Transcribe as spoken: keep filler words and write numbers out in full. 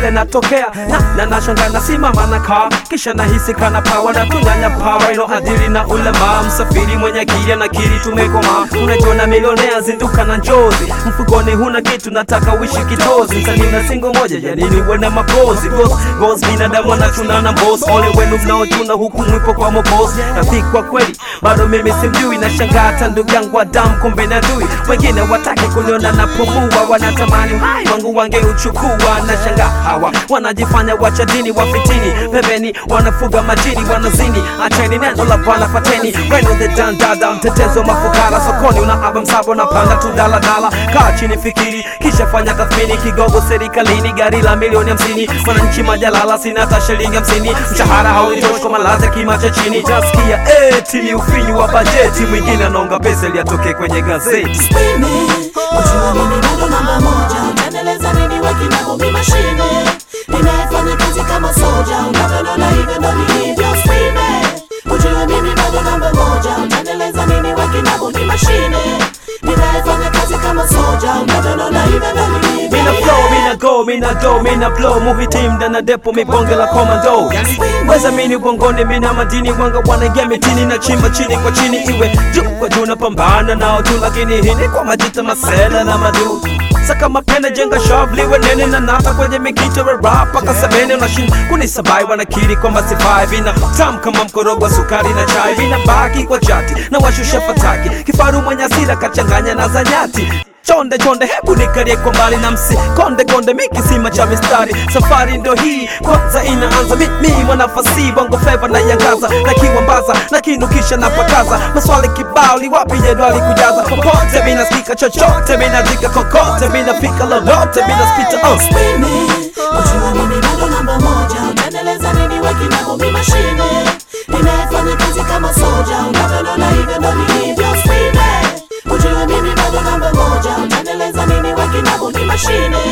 mbele natokea na na nashangaa nasimama na kaa, kisha nahisi kana power na tunyanya power ino adili na ulema. Msafiri mwenye akili na kiri tumekoma, unajiona milionea zinduka na njozi, mfukoni huna kitu nataka uishi kitozi. Msanii na singo moja ya nini uwe na mapozi, boss boss binadamu anachuna na boss, ole wenu mnaojuna huku mwipo kwa mboss. Rafiki kwa kweli bado mimi simjui, na shangaa hata ndugu yangu wa damu kumbe na dui. Wengine watake kuniona na pumua, wanatamani uhai wangu wangeuchukua. Na shangaa hawa wanajifanya wacha dini, wafitini pembeni wanafuga majini wanazini. Acheni neno la Bwana fateni, Reno the Dan Dada mtetezo mafukara. Sokoni una album sabo na panga tu dala dala, kaa chini fikiri kisha fanya tathmini. Kigogo serikalini gari la milioni hamsini, wananchi majalala sina hata shilingi hamsini. Mshahara haunitoshi kwa malazi ya kima cha chini. Jasikia eti ni ufinyu wa bajeti, mwingine anaonga pesa ili atoke kwenye gazeti. Spini, ujua mimi bado namba moja, unaendeleza nini wakinabo mi mashine, ninayefanya kazi kama soja, unavyonona hivyo ndo nilivyo. Spini, ujua mimi bado namba moja, unaendeleza nini wakinabo mi mashine, ninayefanya kazi kama soja, unavyonona hivyo ndo nilivyo. Mina flow, mina go, mina do, mina blow, movie team dana depo mibonge la commando. Weza mini ubongoni mina madini, wanga wanaingia mitini na chimba chini kwa chini. Iwe juu kwa juu na pambana nao tu, lakini hini kwa majita masela na madu. Saka mapena jenga shovli wenene na nata kwenye mikito wa rap paka sabene unashin kunisabai wanakiri kwa masifai. Vina tam kama mkorogo wa sukari na chai, vina baki kwa jati na washusha fataki. Kifaru mwenye asira kachanganya na zanyati. Chonde chonde hebu nikarie kwa mbali na msi konde konde mikisima cha mistari. Safari ndo hii kwanza inaanza, mimi mwanafasi bongo flavor na yangaza na kiwambaza na kinukisha na pakaza. Maswali kibao ni wapi jedwali kujaza, popote mina spika chochote mina jika kokote mina fika lolote mina spita on. Spini, ujua mimi bado namba moja, unaendeleza nini wakinabo mi mashine, ninayefanya kazi kama soja, unavyonona hivyo ndo nilivyo. Spini, ujua mimi bado namba moja, unaendeleza nini wakinabo mi mashine,